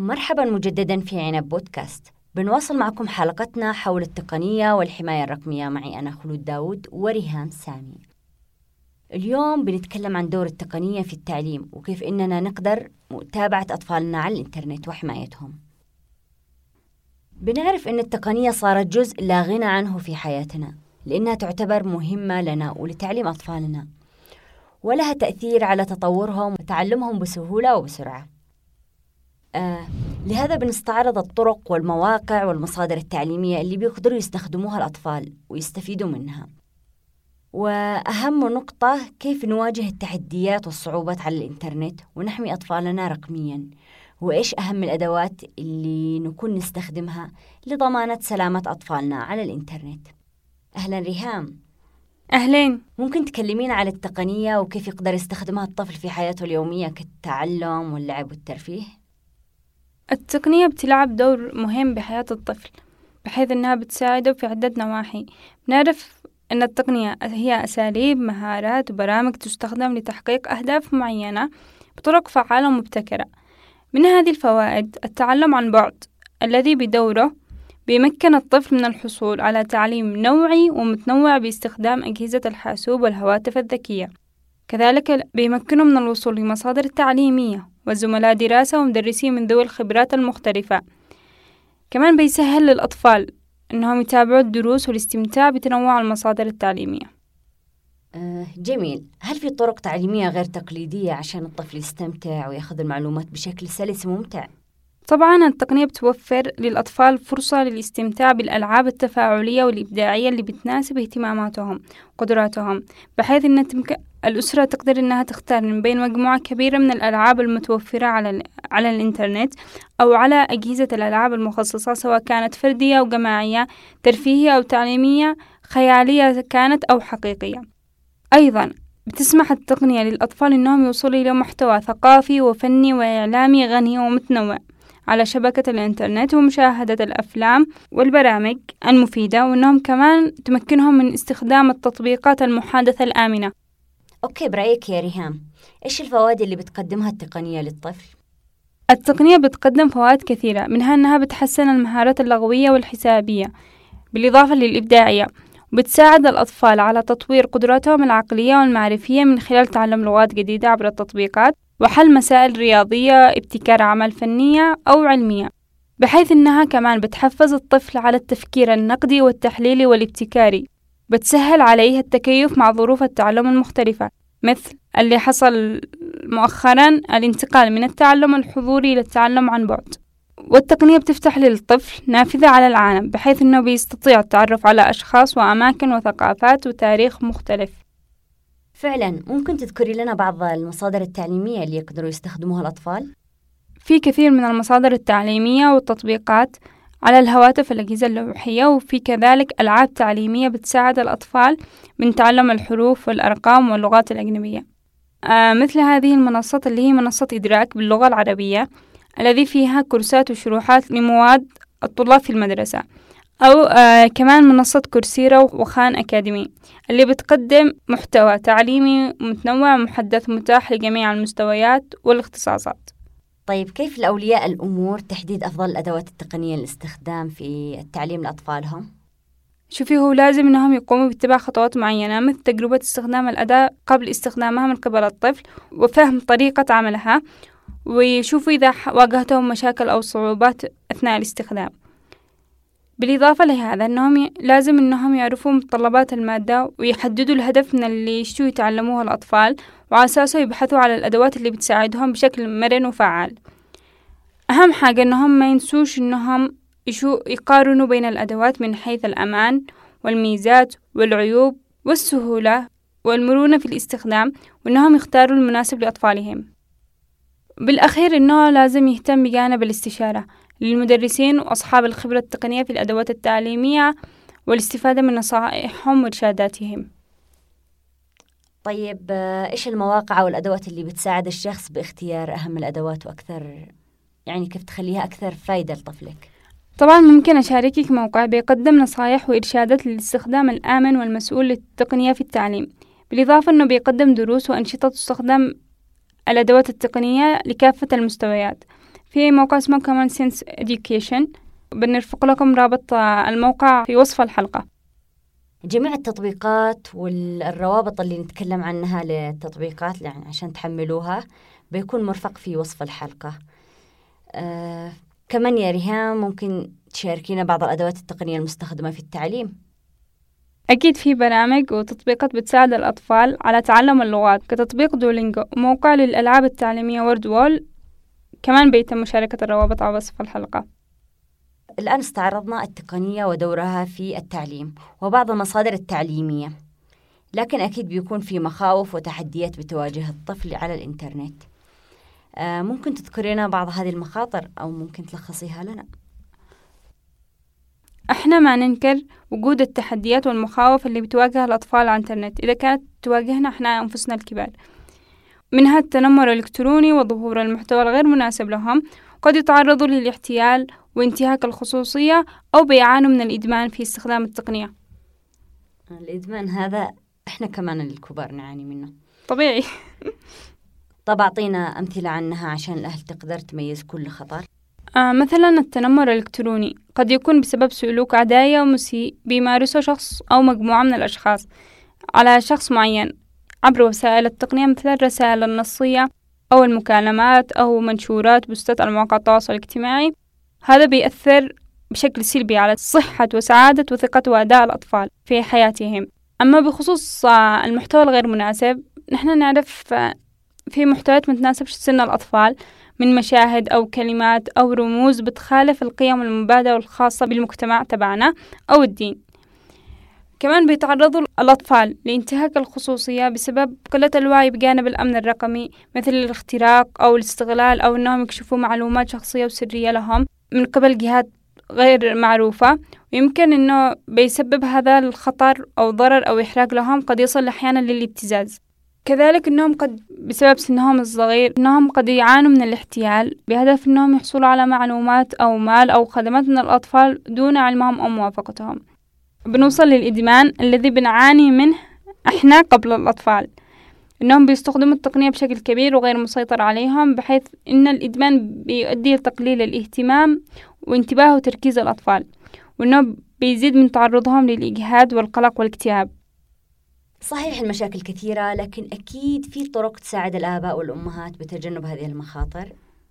مرحبا مجددا في عنب بودكاست. بنواصل معكم حلقتنا حول التقنية والحماية الرقمية معي أنا خلود داود وريهام سامي. اليوم بنتكلم عن دور التقنية في التعليم وكيف إننا نقدر متابعة أطفالنا على الإنترنت وحمايتهم. بنعرف إن التقنية صارت جزء لا غنى عنه في حياتنا لأنها تعتبر مهمة لنا ولتعليم أطفالنا، ولها تأثير على تطورهم وتعلمهم بسهولة وبسرعة. لهذا بنستعرض الطرق والمواقع والمصادر التعليمية اللي بيقدروا يستخدموها الأطفال ويستفيدوا منها، وأهم نقطة كيف نواجه التحديات والصعوبات على الإنترنت ونحمي أطفالنا رقمياً، وإيش أهم الأدوات اللي نكون نستخدمها لضمانة سلامة أطفالنا على الإنترنت. أهلاً ريهام. أهلين. ممكن تكلمين على التقنية وكيف يقدر يستخدمها الطفل في حياته اليومية كالتعلم واللعب والترفيه؟ التقنية بتلعب دور مهم بحياة الطفل بحيث أنها بتساعده في عدة نواحي. بنعرف أن التقنية هي أساليب، مهارات وبرامج تستخدم لتحقيق أهداف معينة بطرق فعالة ومبتكرة. من هذه الفوائد التعلم عن بعد الذي بدوره بيمكن الطفل من الحصول على تعليم نوعي ومتنوع باستخدام أجهزة الحاسوب والهواتف الذكية. كذلك بيمكنه من الوصول لمصادر تعليمية وزملاء دراسة ومدرسين من ذوي الخبرات المختلفة. كمان بيسهل للأطفال أنهم يتابعوا الدروس والاستمتاع بتنوع المصادر التعليمية. جميل. هل في طرق تعليمية غير تقليدية عشان الطفل يستمتع ويأخذ المعلومات بشكل سلس وممتع؟ طبعا التقنية بتوفر للأطفال فرصة للاستمتاع بالألعاب التفاعلية والإبداعية اللي بتناسب اهتماماتهم وقدراتهم، بحيث أن الأسرة تقدر أنها تختار من بين مجموعة كبيرة من الألعاب المتوفرة على الإنترنت أو على أجهزة الألعاب المخصصة، سواء كانت فردية أو جماعية، ترفيهية أو تعليمية، خيالية كانت أو حقيقية. أيضا بتسمح التقنية للأطفال أنهم يوصلوا إلى محتوى ثقافي وفني وإعلامي غني ومتنوع على شبكة الإنترنت ومشاهدة الأفلام والبرامج المفيدة، وأنهم كمان تمكنهم من استخدام التطبيقات المحادثة الآمنة. أوكي، برأيك يا ريهام، إيش الفوائد اللي بتقدمها التقنية للطفل؟ التقنية بتقدم فوائد كثيرة، منها أنها بتحسن المهارات اللغوية والحسابية بالإضافة للإبداعية، وبتساعد الأطفال على تطوير قدراتهم العقلية والمعرفية من خلال تعلم لغات جديدة عبر التطبيقات وحل مسائل رياضية، ابتكار أعمال فنية أو علمية، بحيث أنها كمان بتحفز الطفل على التفكير النقدي والتحليلي والابتكاري. بتسهل عليه التكيف مع ظروف التعلم المختلفة، مثل اللي حصل مؤخرا الانتقال من التعلم الحضوري للتعلم عن بعد. والتقنية بتفتح للطفل نافذة على العالم، بحيث أنه بيستطيع التعرف على أشخاص وأماكن وثقافات وتاريخ مختلف. فعلا، ممكن تذكري لنا بعض المصادر التعليمية اللي يقدروا يستخدموها الأطفال؟ في كثير من المصادر التعليمية والتطبيقات على الهواتف الأجهزة اللوحية، وفي كذلك ألعاب تعليمية بتساعد الأطفال من تعلم الحروف والأرقام واللغات الأجنبية. مثل هذه المنصات اللي هي منصة إدراك باللغة العربية الذي فيها كورسات وشروحات لمواد الطلاب في المدرسة، أو كمان منصة كورسيرا وخان أكاديمي اللي بتقدم محتوى تعليمي متنوع ومحدث متاح لجميع المستويات والاختصاصات. طيب، كيف الأولياء الأمور تحديد أفضل الأدوات التقنية للاستخدام في التعليم لأطفالهم؟ شوفي، هو لازم أنهم يقوموا باتباع خطوات معينة، مثل تجربة استخدام الأداة قبل استخدامها من قبل الطفل وفهم طريقة عملها، ويشوفوا إذا واجهتهم مشاكل أو صعوبات أثناء الاستخدام. بالإضافة لهذا لازم أنهم يعرفوا متطلبات المادة ويحددوا الهدف من اللي يشتوا يتعلموه الأطفال، وعلى أساسه يبحثوا على الأدوات اللي بتساعدهم بشكل مرن وفعال. أهم حاجة أنهم ما ينسوش أنهم يقارنوا بين الأدوات من حيث الأمان والميزات والعيوب والسهولة والمرونة في الاستخدام، وأنهم يختاروا المناسب لأطفالهم. بالأخير أنه لازم يهتم بجانب الاستشارة للمدرسين وأصحاب الخبرة التقنية في الأدوات التعليمية والاستفادة من نصائحهم وإرشاداتهم. طيب، إيش المواقع والأدوات اللي بتساعد الشخص باختيار أهم الأدوات وأكثر، يعني كيف تخليها أكثر فايدة لطفلك؟ طبعا ممكن أشاركك موقع بيقدم نصائح وإرشادات للاستخدام الآمن والمسؤول للتقنية في التعليم، بالإضافة أنه بيقدم دروس وأنشطة تستخدم الأدوات التقنية لكافة المستويات. في موقع اسمه كمان سنس إديوكيشن، بنرفق لكم رابط الموقع في وصف الحلقة. جميع التطبيقات والروابط اللي نتكلم عنها للتطبيقات يعني عشان تحملوها بيكون مرفق في وصف الحلقة. كمان يا ريهام ممكن تشاركينا بعض الأدوات التقنية المستخدمة في التعليم؟ أكيد في برامج وتطبيقات بتساعد الأطفال على تعلم اللغات كتطبيق دولينجو، وموقع للألعاب التعليمية وورد وول، كمان بيتم مشاركة الروابط على وصف الحلقة. الآن استعرضنا التقنية ودورها في التعليم وبعض المصادر التعليمية، لكن أكيد بيكون في مخاوف وتحديات بتواجه الطفل على الإنترنت. ممكن تذكرينا بعض هذه المخاطر أو ممكن تلخصيها لنا؟ احنا ما ننكر وجود التحديات والمخاوف اللي بتواجه الأطفال على الإنترنت إذا كانت تواجهنا احنا أنفسنا الكبار، منها التنمر الإلكتروني وظهور المحتوى الغير مناسب لهم، قد يتعرضوا للاحتيال وانتهاك الخصوصية أو بيعانوا من الإدمان في استخدام التقنية. الإدمان هذا احنا كمان الكبار نعاني منه طبيعي. طب أعطينا أمثلة عنها عشان الأهل تقدر تميز كل خطر. مثلا التنمر الإلكتروني قد يكون بسبب سلوك عدائي أو مسيء بيمارسه شخص أو مجموعة من الأشخاص على شخص معين عبر وسائل التقنية، مثل الرسائل النصية أو المكالمات أو منشورات بوستات على مواقع التواصل الاجتماعي. هذا بيأثر بشكل سلبي على صحة وسعادة وثقة وأداء الأطفال في حياتهم. أما بخصوص المحتوى الغير مناسب، نحن نعرف في محتويات متناسبش سن الأطفال من مشاهد أو كلمات أو رموز بتخالف القيم والمبادئ الخاصة بالمجتمع تبعنا أو الدين. كمان بيتعرضوا الأطفال لانتهاك الخصوصية بسبب قلة الوعي بجانب الأمن الرقمي، مثل الاختراق أو الاستغلال أو أنهم يكشفوا معلومات شخصية وسرية لهم من قبل جهات غير معروفة، ويمكن أنه بيسبب هذا الخطر أو ضرر أو إحراج لهم قد يصل أحيانا للابتزاز. كذلك أنهم قد بسبب سنهم الصغير أنهم قد يعانوا من الاحتيال بهدف أنهم يحصلوا على معلومات أو مال أو خدمات من الأطفال دون علمهم أو موافقتهم. بنوصل للإدمان الذي بنعاني منه إحنا قبل الأطفال، إنهم بيستخدموا التقنية بشكل كبير وغير مسيطر عليهم، بحيث إن الإدمان بيؤدي لتقليل الاهتمام وانتباه وتركيز الأطفال، وإنه بيزيد من تعرضهم للإجهاد والقلق والاكتئاب. صحيح المشاكل كثيرة، لكن أكيد في طرق تساعد الآباء والأمهات بتجنب هذه المخاطر،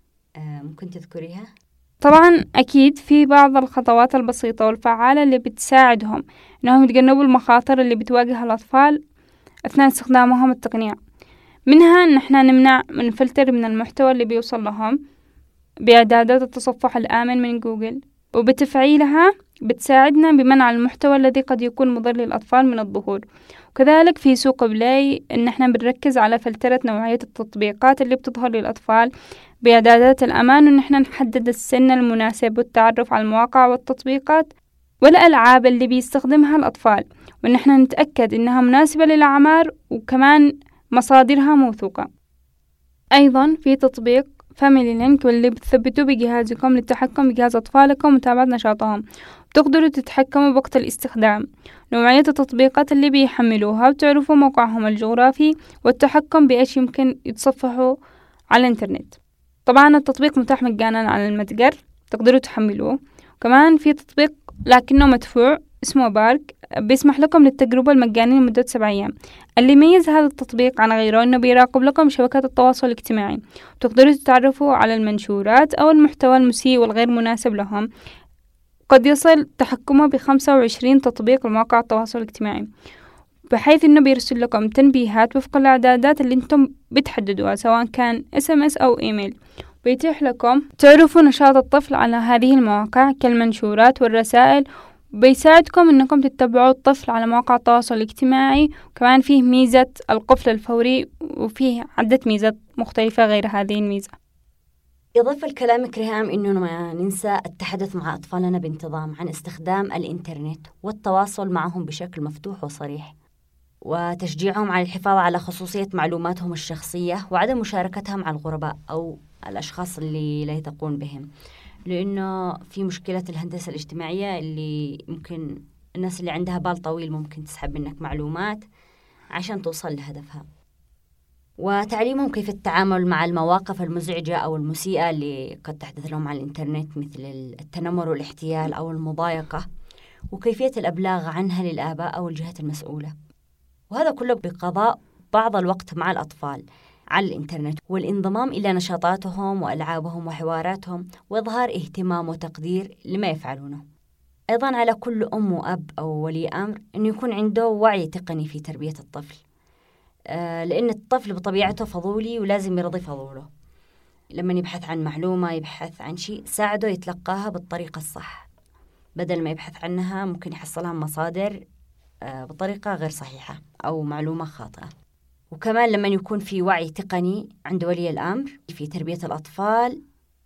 ممكن تذكريها؟ طبعا أكيد في بعض الخطوات البسيطة والفعالة اللي بتساعدهم إنهم يتجنبوا المخاطر اللي بتواجه الأطفال أثناء استخدامهم التقنية. منها إن احنا نمنع من فلتر من المحتوى اللي بيوصل لهم بإعدادات التصفح الآمن من جوجل، وبتفعيلها بتساعدنا بمنع المحتوى الذي قد يكون مضر للأطفال من الظهور. وكذلك في سوق بلاي إن احنا بنركز على فلترة نوعية التطبيقات اللي بتظهر للأطفال بإعدادات الأمان، وإن احنا نحدد السن المناسب والتعرف على المواقع والتطبيقات والألعاب اللي بيستخدمها الأطفال، وإن احنا نتأكد إنها مناسبة للأعمار وكمان مصادرها موثوقة. أيضا في تطبيق فاميلي لينك واللي بتثبتوه بجهازكم للتحكم بجهاز أطفالكم ومتابعة نشاطهم، بتقدروا تتحكموا بوقت الاستخدام، نوعية التطبيقات اللي بيحملوها، وتعرفوا موقعهم الجغرافي والتحكم بإيش يمكن يتصفحوا على الإنترنت. طبعا التطبيق متاح مجانا على المتجر، تقدروا تحملوه. وكمان في تطبيق لكنه مدفوع اسمه بارك، بيسمح لكم للتجربة المجانية لمدة 7 أيام. اللي يميز هذا التطبيق عن غيره إنه بيراقب لكم شبكات التواصل الاجتماعي، وتقدروا تتعرفوا على المنشورات أو المحتوى المسيء والغير مناسب لهم. قد يصل تحكمه ب25 تطبيق لمواقع التواصل الاجتماعي، بحيث إنه بيرسل لكم تنبيهات وفق الإعدادات اللي أنتم بتحددوها، سواء كان SMS أو إيميل. بيتيح لكم تعرفوا نشاط الطفل على هذه المواقع كالمنشورات والرسائل، وبيساعدكم إنكم تتبعوا الطفل على مواقع التواصل الاجتماعي. وكمان فيه ميزة القفل الفوري، وفيه عدة ميزات مختلفة غير هذه الميزة. إضافة لكلامك ريهام إنه ما ننسى التحدث مع أطفالنا بانتظام عن استخدام الإنترنت والتواصل معهم بشكل مفتوح وصريح، وتشجيعهم على الحفاظ على خصوصية معلوماتهم الشخصية وعدم مشاركتها مع الغرباء أو الأشخاص اللي لا يثقون بهم، لأنه في مشكلة الهندسة الاجتماعية اللي ممكن الناس اللي عندها بال طويل ممكن تسحب منك معلومات عشان توصل لهدفها. وتعليمهم كيف التعامل مع المواقف المزعجة أو المسيئة اللي قد تحدث لهم على الإنترنت، مثل التنمر والاحتيال أو المضايقة، وكيفية الأبلاغ عنها للآباء أو الجهات المسؤولة. وهذا كله بقضاء بعض الوقت مع الأطفال على الإنترنت، والانضمام إلى نشاطاتهم وألعابهم وحواراتهم، وإظهار اهتمام وتقدير لما يفعلونه. أيضا على كل أم وأب أو ولي أمر أنه يكون عنده وعي تقني في تربية الطفل، لأن الطفل بطبيعته فضولي ولازم يرضي فضوله. لما يبحث عن معلومة، يبحث عن شيء، ساعده يتلقاها بالطريقة الصح، بدل ما يبحث عنها ممكن يحصلها من مصادر بطريقة غير صحيحة أو معلومة خاطئة. وكمان لما يكون في وعي تقني عند ولي الأمر في تربية الأطفال،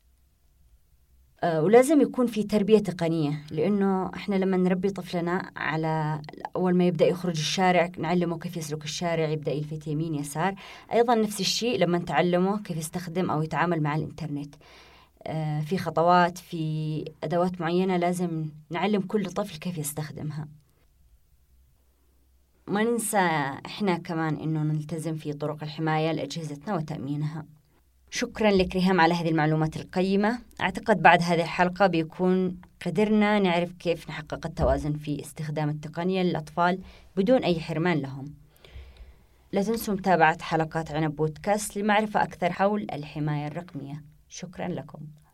ولازم يكون في تربية تقنية، لأنه إحنا لما نربي طفلنا على أول ما يبدأ يخرج الشارع نعلمه كيف يسلك الشارع، يبدأ يلفت يمين يسار. أيضا نفس الشيء لما نتعلمه كيف يستخدم أو يتعامل مع الإنترنت، في خطوات، في أدوات معينة لازم نعلم كل طفل كيف يستخدمها. ما ننسى إحنا كمان إنه نلتزم في طرق الحماية لأجهزتنا وتأمينها. شكرا لك ريهام على هذه المعلومات القيمة. أعتقد بعد هذه الحلقة بيكون قدرنا نعرف كيف نحقق التوازن في استخدام التقنية للأطفال بدون أي حرمان لهم. لا تنسوا متابعة حلقات عنب بودكاست لمعرفة أكثر حول الحماية الرقمية. شكرا لكم.